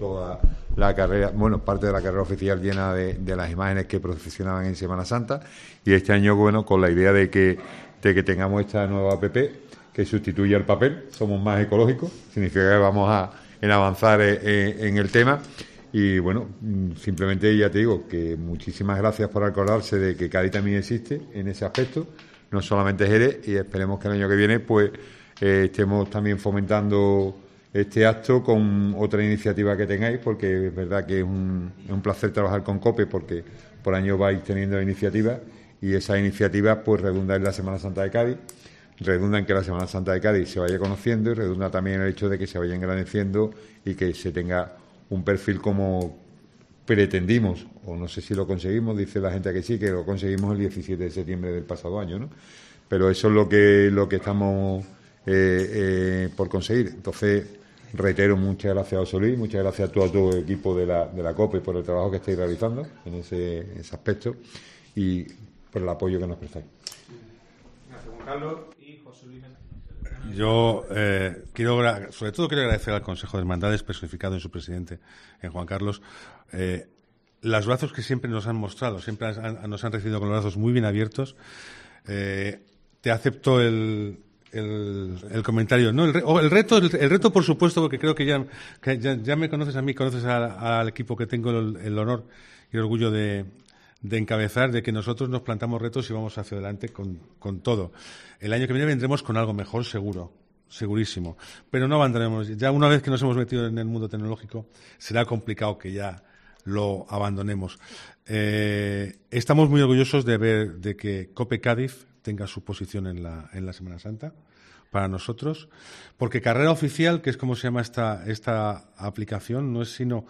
toda la carrera, bueno, parte de la carrera oficial llena de las imágenes que procesionaban en Semana Santa, y este año, bueno, con la idea de que tengamos esta nueva app que sustituye al papel, somos más ecológicos, significa que vamos a avanzar en el tema. Y bueno, simplemente ya te digo que muchísimas gracias por acordarse de que Cádiz también existe en ese aspecto, no solamente Jerez, y esperemos que el año que viene pues estemos también fomentando este acto con otra iniciativa que tengáis, porque es verdad que es un placer trabajar con COPE, porque por año vais teniendo iniciativas, y esas iniciativas pues redundan en la Semana Santa de Cádiz, redunda en que la Semana Santa de Cádiz se vaya conociendo, y redunda también en el hecho de que se vaya engrandeciendo y que se tenga un perfil como pretendimos, o no sé si lo conseguimos, dice la gente que sí, que lo conseguimos el 17 de septiembre del pasado año, ¿no? Pero eso es lo que estamos por conseguir. Entonces, reitero, muchas gracias a José Luis, muchas gracias a todo tu equipo de la COPE por el trabajo que estáis realizando en ese aspecto y por el apoyo que nos prestáis. Gracias, Juan Carlos. Y José Luis. Yo sobre todo quiero agradecer al Consejo de Hermandades, personificado en su presidente, en Juan Carlos, los brazos que siempre nos han mostrado, siempre nos han recibido con los brazos muy bien abiertos. Te acepto el comentario, ¿no? El reto, por supuesto, porque creo que ya me conoces a mí, conoces al equipo que tengo el honor y el orgullo de encabezar, de que nosotros nos plantamos retos y vamos hacia adelante con todo. El año que viene vendremos con algo mejor, seguro, segurísimo. Pero no abandonemos. Ya una vez que nos hemos metido en el mundo tecnológico, será complicado que ya lo abandonemos. Estamos muy orgullosos de que COPE Cádiz tenga su posición en la Semana Santa para nosotros, porque carrera oficial, que es como se llama esta aplicación, no es sino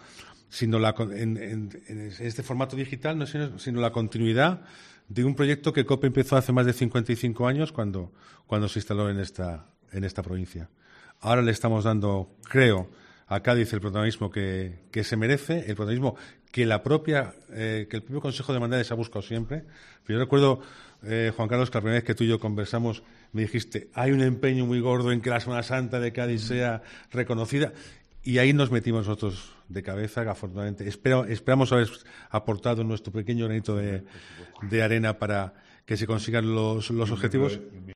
en este formato digital, no es sino la continuidad de un proyecto que COPE empezó hace más de 55 años cuando se instaló en esta provincia. Ahora le estamos dando, creo, a Cádiz el protagonismo que se merece, el protagonismo que el propio Consejo de Hermandades ha buscado siempre. Yo recuerdo, Juan Carlos, que la primera vez que tú y yo conversamos me dijiste, hay un empeño muy gordo en que la Semana Santa de Cádiz sea reconocida, y ahí nos metimos nosotros de cabeza, que afortunadamente esperamos haber aportado nuestro pequeño granito de arena para que se consigan los objetivos.